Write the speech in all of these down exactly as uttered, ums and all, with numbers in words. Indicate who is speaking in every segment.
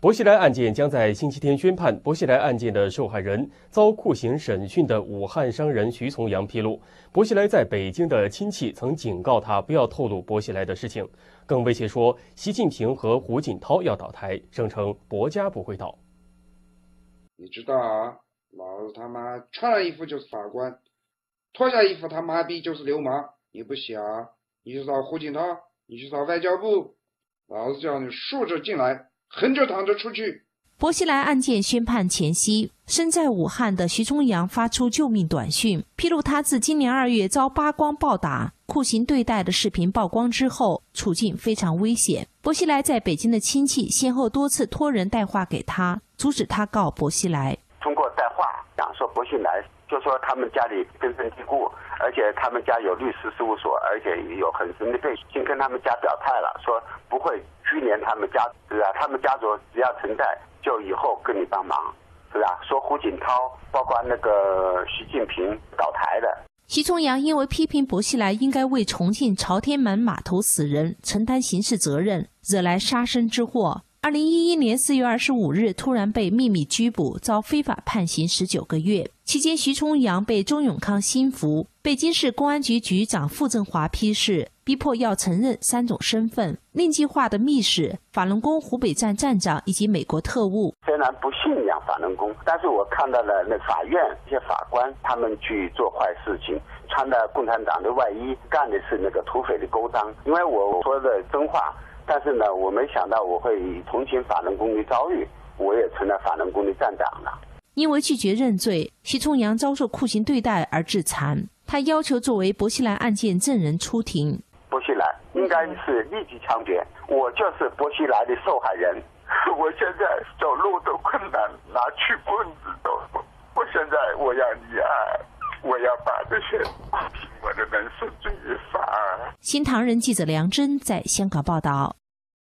Speaker 1: 薄熙来案件将在星期天宣判。薄熙来案件的受害人、遭酷刑审讯的武汉商人徐从阳披露，薄熙来在北京的亲戚曾警告他不要透露薄熙来的事情，更威胁说习近平和胡锦涛要倒台，声称薄家不会倒。
Speaker 2: 你知道啊，老子他妈穿了衣服就是法官，脱下衣服他妈逼就是流氓。你不想，你去找胡锦涛，你去找外交部，老子叫你竖着进来，横着躺着出去。
Speaker 3: 薄熙来案件宣判前夕，身在武汉的徐从阳发出救命短讯，披露他自今年二月遭八光暴打、酷刑对待的视频曝光之后，处境非常危险。薄熙来在北京的亲戚先后多次托人带话给他，阻止他告薄熙来。
Speaker 4: 通过带话讲说薄熙来，就说他们家里根深蒂固，而且他们家有律师事务所，而且有很深的背景，先跟他们家表态了，说不会拘连他们家，是啊，他们家族只要存在，就以后跟你帮忙，是吧？说胡锦涛，包括那个习近平倒台的。
Speaker 3: 徐从阳因为批评薄熙来应该为重庆朝天门码头死人承担刑事责任，惹来杀身之祸。二零一一年四月二十五日突然被秘密拘捕，遭非法判刑十九个月。期间，徐从阳被周永康心服，北京市公安局局长傅政华批示，逼迫要承认三种身份：令计划的密使、法轮功湖北站站长以及美国特务。
Speaker 4: 虽然不信仰法轮功，但是我看到了那法院一些法官他们去做坏事情，穿的共产党的外衣，干的是那个土匪的勾当。因为我说的真话。但是呢，我没想到我会同情法轮功的遭遇，我也成了法轮功的站长了。
Speaker 3: 因为拒绝认罪，徐从阳遭受酷刑对待而致残。他要求作为薄熙来案件证人出庭。
Speaker 4: 薄熙来应该是立即枪决，我就是薄熙来的受害人。我现在走路都困难，拿起棍子都，我现在我要立案，我要把这些批我的人绳之以法。
Speaker 3: 新唐人记者梁真在香港报道。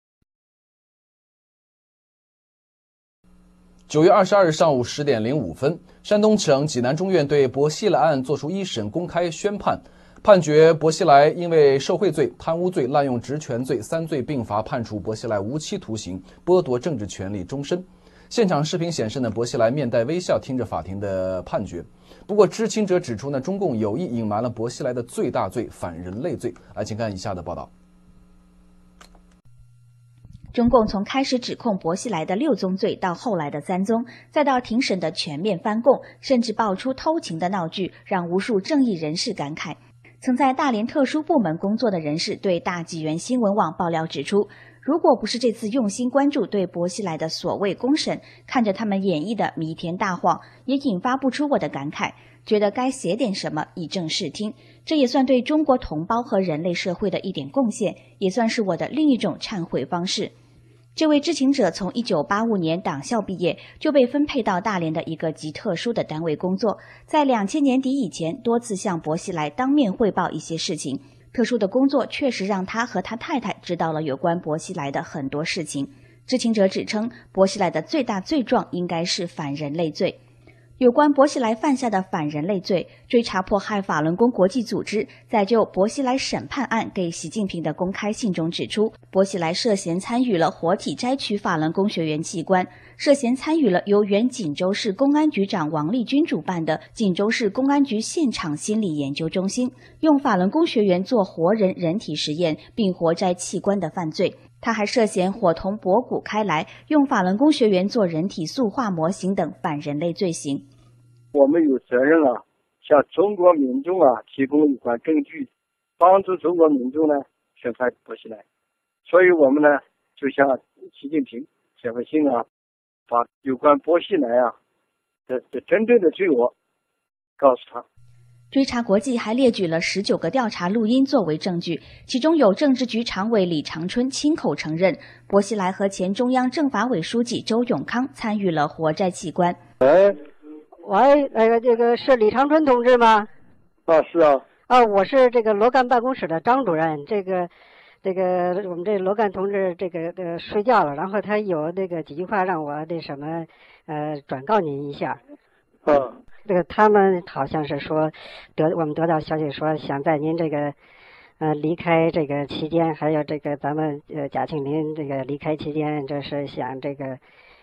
Speaker 5: 九月二十二日上午十点零五分，山东省济南中院对薄熙来案作出一审公开宣判，判决薄熙来因为受贿罪、贪污罪、滥用职权罪三罪并罚，判处薄熙来无期徒刑，剥夺政治权利终身。现场视频显示呢，薄熙来面带微笑听着法庭的判决。不过，知情者指出呢，中共有意隐瞒了薄熙来的最大罪——反人类罪。来，请看以下的报道。
Speaker 6: 中共从开始指控薄熙来的六宗罪，到后来的三宗，再到庭审的全面翻供，甚至爆出偷情的闹剧，让无数正义人士感慨。曾在大连特殊部门工作的人士对大纪元新闻网爆料指出，如果不是这次用心关注对薄熙来的所谓公审，看着他们演绎的弥天大谎，也引发不出我的感慨，觉得该写点什么以正视听。这也算对中国同胞和人类社会的一点贡献，也算是我的另一种忏悔方式。这位知情者从一九八五年党校毕业，就被分配到大连的一个极特殊的单位工作，在两千年底以前多次向薄熙来当面汇报一些事情。特殊的工作确实让他和他太太知道了有关薄熙来的很多事情。知情者指称，薄熙来的最大罪状应该是反人类罪。有关薄熙来犯下的反人类罪，追查迫害法轮功国际组织在就薄熙来审判案给习近平的公开信中指出，薄熙来涉嫌参与了活体摘取法轮功学员器官，涉嫌参与了由原锦州市公安局长王立军主办的锦州市公安局现场心理研究中心，用法轮功学员做活人人体实验并活摘器官的犯罪。他还涉嫌伙同博古开来，用法轮功学员做人体塑化模型等反人类罪行。
Speaker 7: 我们有责任啊，向中国民众啊提供有关证据，帮助中国民众呢审判薄熙来。所以我们呢就向习近平写封信啊，把有关薄熙来啊的的真正的罪恶告诉他。
Speaker 6: 追查国际还列举了十九个调查录音作为证据，其中有政治局常委李长春亲口承认，薄熙来和前中央政法委书记周永康参与了活摘器官。
Speaker 8: 喂，喂，那个这个是李长春同志吗？
Speaker 7: 啊，是啊。
Speaker 8: 啊，我是这个罗干办公室的张主任。这个，这个我们这罗干同志这个呃睡觉了，然后他有那个几句话让我那什么呃转告您一下。
Speaker 7: 嗯。
Speaker 8: 这个他们好像是说得我们得到消息说想在您这个呃离开这个期间，还有这个咱们呃贾庆林这个离开期间，这是想这个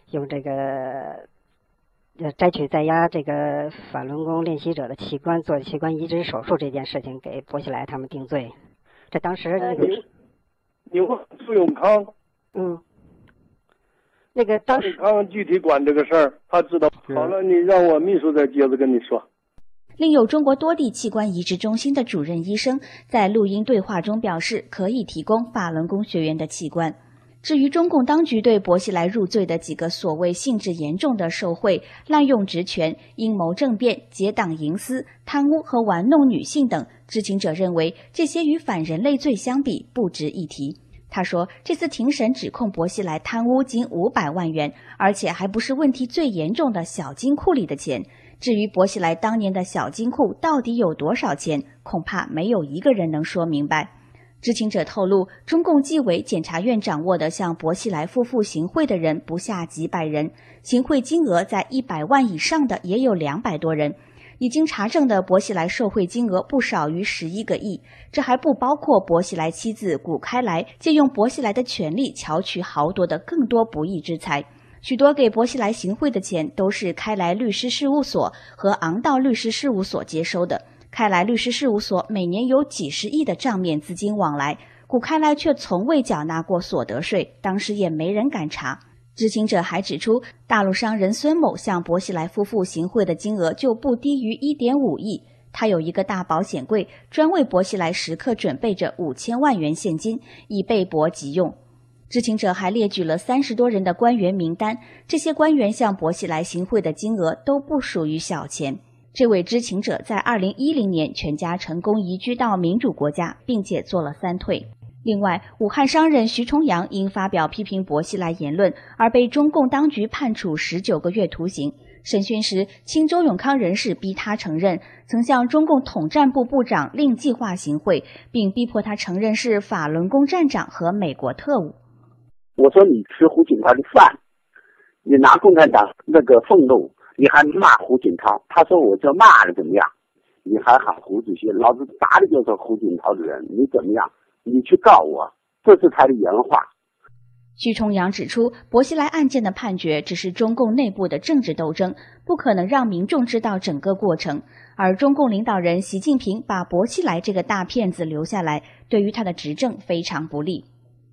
Speaker 8: 用这个呃摘取在押这个法轮功练习者的器官做器官移植手术这件事情给薄熙来他们定罪。这当时那个
Speaker 7: 你问苏永康，
Speaker 8: 嗯，那个当时
Speaker 7: 苏永康具体管这个事儿，他知道。好了，你让我秘书再接着跟你说。
Speaker 6: 另有中国多地器官移植中心的主任医生在录音对话中表示，可以提供法轮功学员的器官。至于中共当局对薄熙来入罪的几个所谓性质严重的受贿、滥用职权、阴谋政变、结党营私、贪污和玩弄女性等，知情者认为这些与反人类罪相比不值一提。他说，这次庭审指控薄熙来贪污近五百万元，而且还不是问题最严重的小金库里的钱。至于薄熙来当年的小金库到底有多少钱，恐怕没有一个人能说明白。知情者透露，中共纪委检察院掌握的向薄熙来夫妇行贿的人不下几百人，行贿金额在一百万以上的也有两百多人。已经查证的薄熙来受贿金额不少于十一个亿，这还不包括薄熙来妻子谷开来借用薄熙来的权力巧取豪夺的更多不义之财。许多给薄熙来行贿的钱都是开来律师事务所和昂道律师事务所接收的。开来律师事务所每年有几十亿的账面资金往来，谷开来却从未缴纳过所得税，当时也没人敢查。知情者还指出，大陆商人孙某向薄熙来夫妇行贿的金额就不低于 一点五亿。他有一个大保险柜，专为薄熙来时刻准备着五千万元现金，以备薄急用。知情者还列举了三十多人的官员名单，这些官员向薄熙来行贿的金额都不属于小钱。这位知情者在二零一零年全家成功移居到民主国家，并且做了三退。另外，武汉商人徐重阳因发表批评薄熙来言论而被中共当局判处十九个月徒刑。审讯时，亲周永康人士逼他承认曾向中共统战部部长另计划行贿，并逼迫他承认是法轮功站长和美国特务。
Speaker 4: 我说你吃胡锦涛的饭，你拿共产党那个俸禄，你还骂胡锦涛？他说我这骂的怎么样？你还喊胡主席，老子打的就是胡锦涛的人，你怎么样？你去告我，这是他的原话。
Speaker 6: 徐重阳指出，薄熙来案件的判决只是中共内部的政治斗争，不可能让民众知道整个过程。而中共领导人习近平把薄熙来这个大骗子留下来，对于他的执政非常不利。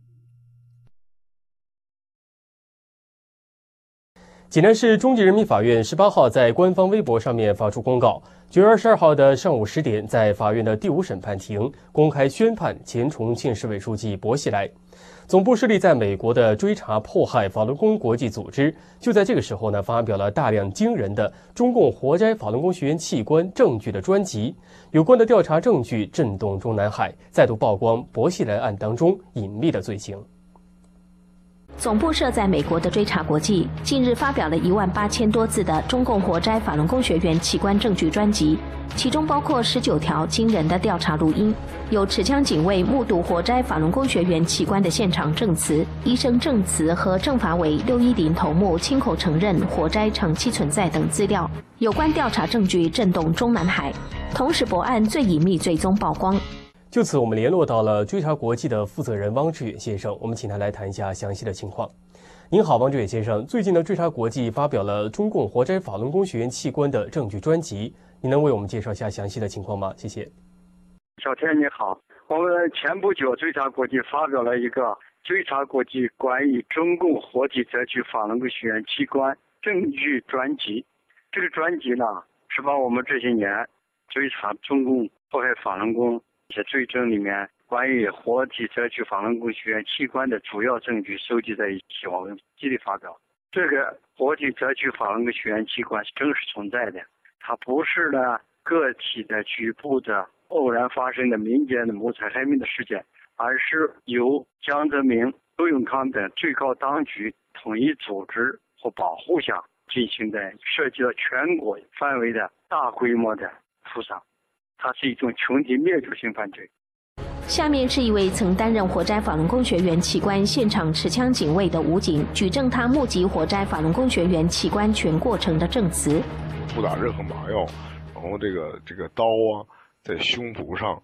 Speaker 1: 济南市中级人民法院十八号在官方微博上面发出公告，九月二十二号的上午十点，在法院的第五审判庭公开宣判前重庆市委书记薄熙来。总部设立在美国的追查迫害法轮功国际组织，就在这个时候呢，发表了大量惊人的中共活摘法轮功学员器官证据的专辑。有关的调查证据震动中南海，再度曝光薄熙来案当中隐秘的罪行。
Speaker 3: 总部设在美国的追查国际近日发表了一万八千多字的中共活摘法轮功学员器官证据专辑，其中包括十九条惊人的调查录音，有持枪警卫目睹活摘法轮功学员器官的现场证词，医生证词和政法委六一零头目亲口承认活摘长期存在等资料。有关调查证据震动中南海，同时薄案最隐秘最终曝光。
Speaker 1: 就此，我们联络到了追查国际的负责人汪志远先生，我们请他来谈一下详细的情况。您好，汪志远先生，最近的追查国际发表了中共活摘法轮功学员器官的证据专辑，您能为我们介绍一下详细的情况吗？谢谢。
Speaker 7: 小天你好，我们前不久追查国际发表了一个追查国际关于中共活体摘取法轮功学员器官证据专辑。这个专辑呢，是把我们这些年追查中共迫害法轮功一些罪证里面关于活体摘取法轮功学员器官的主要证据收集在一起，我们极力发表。这个活体摘取法轮功学员器官是真实存在的，它不是呢个体的局部的偶然发生的民间的谋财害命的事件，而是由江泽民、周永康等最高当局统一组织或保护下进行的，涉及到全国范围的大规模的屠杀。它是一种群体灭绝性犯罪。
Speaker 3: 下面是一位曾担任活摘法轮功学员器官现场持枪警卫的武警举证他目击活摘法轮功学员器官全过程的证词。
Speaker 9: 不打任何麻药，然后这个这个刀啊在胸脯上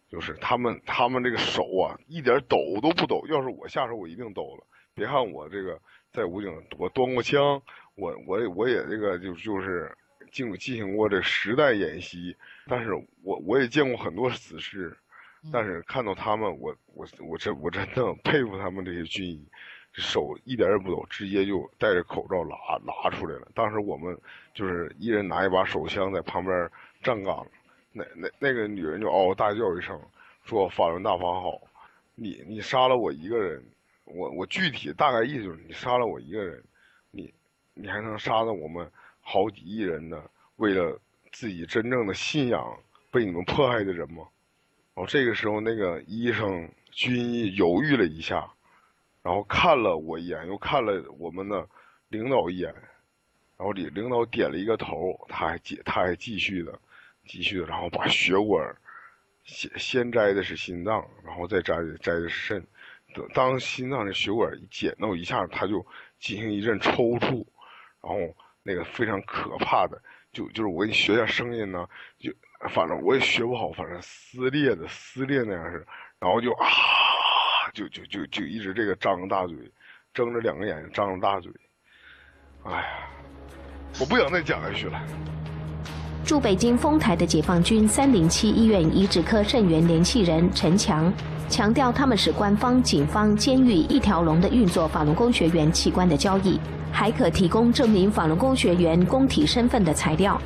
Speaker 9: 就是他们他们这个手啊，一点抖都不抖。要是我下手，我一定抖了。别看我这个在武警，我端过枪，我我也我也这个就就是进进行过这实弹演习，但是我我也见过很多死尸，但是看到他们，我我我真我真的佩服他们这些军医，手一点也不抖，直接就戴着口罩拿拿出来了。当时我们就是一人拿一把手枪在旁边站岗，那那那个女人就嗷嗷大叫一声，说法轮大法好，你你杀了我一个人。我我具体大概意思就是你杀了我一个人，你你还能杀了我们好几亿人呢？为了自己真正的信仰被你们迫害的人吗？然后这个时候那个医生军医犹豫了一下，然后看了我一眼，又看了我们的领导一眼，然后领领导点了一个头，他还继他还继续的继续的，然后把血管先先摘的是心脏，然后再摘摘的是肾。当心脏的血管一剪到一下，他就进行一阵抽搐，然后那个非常可怕的，就就是我给你学一下声音呢，就反正我也学不好，反正撕裂的撕裂那样是，然后就啊，就就就就一直这个张着大嘴，睁着两个眼睛张着大嘴，哎呀，我不想再讲下去了。
Speaker 3: 驻北京丰台的解放军三零七医院移植科肾源联系人陈强强调，他们是官方、警方、监狱一条龙的运作法轮功学员器官的交易，还可提供证明法轮功学员功体身份的材料。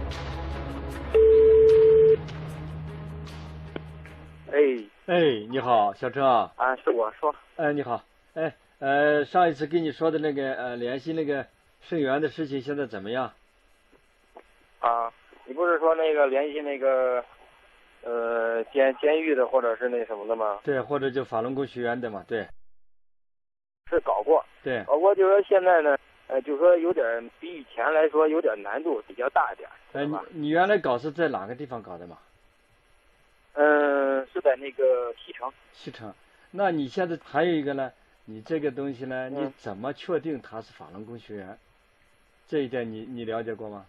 Speaker 10: 哎哎，你好，小陈啊。
Speaker 11: 啊，是我说。
Speaker 10: 哎，你好。哎，呃，上一次跟你说的那个呃联系那个肾源的事情，现在怎么样？
Speaker 11: 啊，你不是说那个联系那个？呃，监监狱的或者是那什么的吗？
Speaker 10: 对，或者就法轮功学员的嘛，对。
Speaker 11: 是搞过。
Speaker 10: 对。
Speaker 11: 呃，我就说现在呢，呃，就说有点比以前来说有点难度比较大一点。
Speaker 10: 哎，你你原来搞是在哪个地方搞的嘛？
Speaker 11: 嗯，是在那个西城。
Speaker 10: 西城，那你现在还有一个呢？你这个东西呢，
Speaker 11: 嗯、
Speaker 10: 你怎么确定他是法轮功学员？这一点你你了解过吗？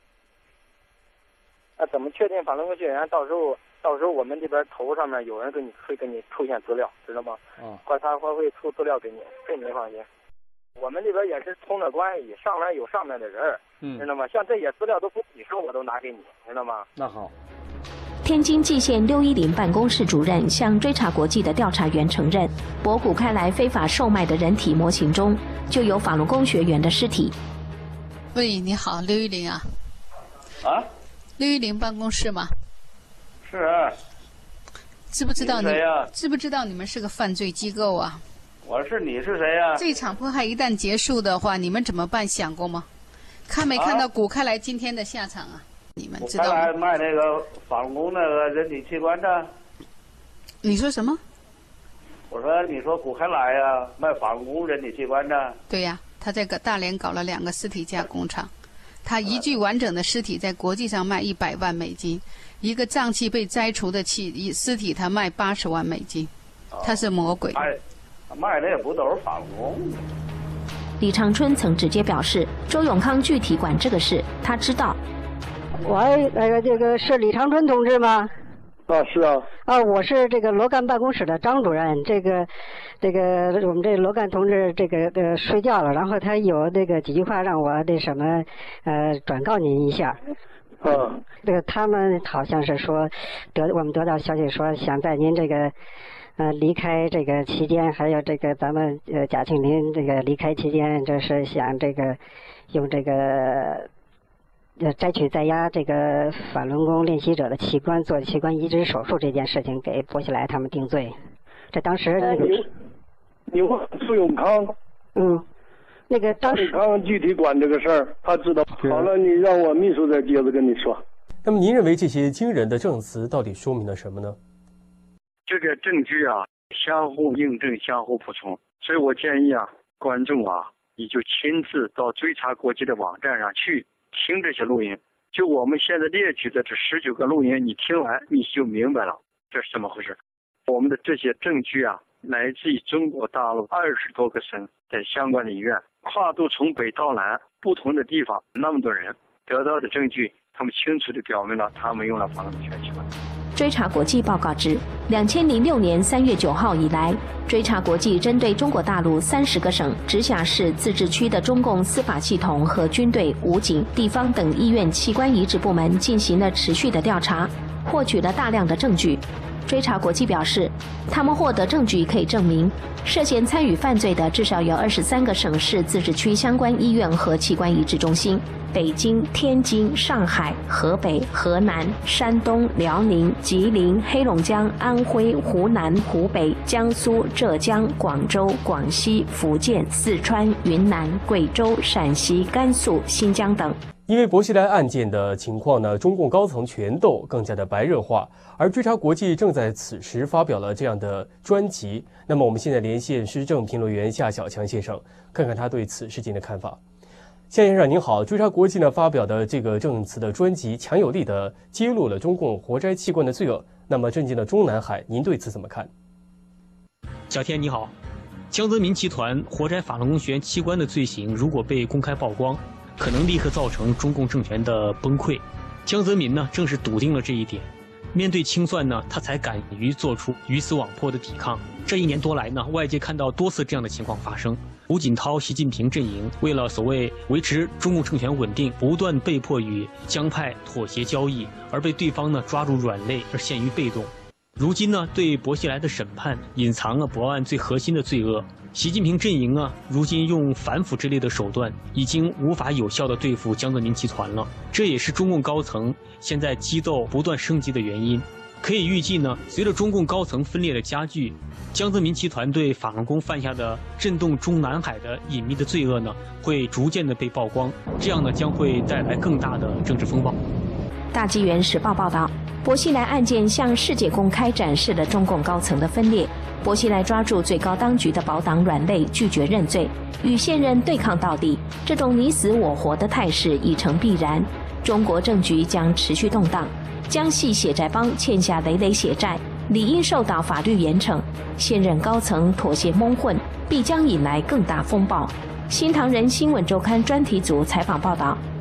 Speaker 11: 那怎么确定法轮功学员？到时候，到时候我们这边头上面有人给你会给你出现资料，知道吗？
Speaker 10: 哦。
Speaker 11: 或他会会出资料给你，这你放心。我们这边也是通着关系，上面有上面的人，
Speaker 10: 嗯，
Speaker 11: 知道吗？像这些资料都不你说，我都拿给你，知道吗？
Speaker 10: 那好。
Speaker 3: 天津蓟县六一零办公室主任向追查国际的调查员承认，博古开来非法售卖的人体模型中就有法轮功学员的尸体。
Speaker 12: 喂，你好，六一零啊。
Speaker 13: 啊？
Speaker 12: 六一零办公室吗？
Speaker 13: 是啊。
Speaker 12: 知不知道你？
Speaker 13: 你是谁呀？
Speaker 12: 知不知道你们是个犯罪机构啊？
Speaker 13: 我是，你是谁呀？
Speaker 12: 这场迫害一旦结束的话，你们怎么办？想过吗？看没看到古开来今天的下场啊？你们知道吗？
Speaker 13: 古开来卖那个法轮功那个人体器官的。
Speaker 12: 你说什么？
Speaker 13: 我说，你说古开来呀，卖法轮功人体器官的。
Speaker 12: 对呀，他在个大连搞了两个尸体加工厂。他一具完整的尸体在国际上卖一百万美金，一个脏器被摘除的器尸体他卖八十万美金，他是魔鬼。
Speaker 13: 卖卖的也不都是法轮功。
Speaker 3: 李长春曾直接表示，周永康具体管这个事，他知道。
Speaker 8: 喂，那个这个是李长春同志吗？
Speaker 7: 啊，是啊。
Speaker 8: 啊，我是这个罗干办公室的张主任。这个，这个我们这罗干同志这个呃睡觉了，然后他有那个几句话让我那什么呃转告您一下。
Speaker 7: 嗯。
Speaker 8: 这个他们好像是说得我们得到消息说想在您这个呃离开这个期间，还有这个咱们呃贾庆林这个离开期间，就是想这个用这个。呃，摘取在押这个法轮功练习者的器官做器官移植手术这件事情给薄熙来他们定罪，这当时那个
Speaker 7: 你问苏永康，
Speaker 8: 嗯，那个当时
Speaker 7: 苏永康具体管这个事儿，他知道。好了，你让我秘书再接着跟你说。
Speaker 1: 那么您认为这些惊人的证词到底说明了什么呢？
Speaker 7: 这个证据啊，相互印证、相互补充，所以我建议啊，观众啊，你就亲自到追查国际的网站上去。听这些录音，就我们现在列举的这十九个录音，你听完你就明白了这是怎么回事。我们的这些证据啊，来自于中国大陆二十多个省的相关的医院，跨度从北到南，不同的地方，那么多人得到的证据，他们清楚地表明了他们用了法轮功器官。
Speaker 3: 追查国际报告指，两千零六年三月九号以来，追查国际针对中国大陆三十个省、直辖市、自治区的中共司法系统和军队、武警、地方等医院器官移植部门进行了持续的调查，获取了大量的证据。追查国际表示，他们获得证据可以证明，涉嫌参与犯罪的至少有二十三个省市自治区相关医院和器官移植中心。北京、天津、上海、河北、河南、山东、辽宁、吉林、黑龙江、安徽、湖南、湖北、江苏、浙江、广州、广西、福建、四川、云南、贵州、陕西、甘肃、新疆等。
Speaker 1: 因为薄熙来案件的情况呢，中共高层权斗更加的白热化，而追查国际正在此时发表了这样的专辑。那么我们现在连线时政评论员夏小强先生，看看他对此事情的看法。夏先生您好，追查国际呢发表的这个证词的专辑，强有力的揭露了中共活摘器官的罪恶。那么震惊了中南海，您对此怎么看？
Speaker 14: 小天你好，江泽民集团活摘法轮功学员器官的罪行，如果被公开曝光，可能立刻造成中共政权的崩溃。江泽民呢，正是笃定了这一点。面对清算呢，他才敢于做出鱼死网破的抵抗。这一年多来呢，外界看到多次这样的情况发生。胡锦涛、习近平阵营为了所谓维持中共政权稳定，不断被迫与江派妥协交易，而被对方呢抓住软肋，而陷于被动。如今呢，对薄熙来的审判隐藏了薄案最核心的罪恶。习近平阵营啊，如今用反腐之类的手段，已经无法有效地对付江泽民集团了。这也是中共高层现在激斗不断升级的原因。可以预计呢，随着中共高层分裂的加剧，江泽民集团对法轮功犯下的震动中南海的隐秘的罪恶呢，会逐渐的被曝光，这样呢将会带来更大的政治风暴。
Speaker 3: 大纪元时报报道，薄熙来案件向世界公开展示了中共高层的分裂。薄熙来抓住最高当局的保党软肋，拒绝认罪，与现任对抗到底，这种你死我活的态势已成必然。中国政局将持续动荡，江系血债帮欠下累累血债，理应受到法律严惩。现任高层妥协蒙混，必将引来更大风暴。新唐人新闻周刊专题组采访报道，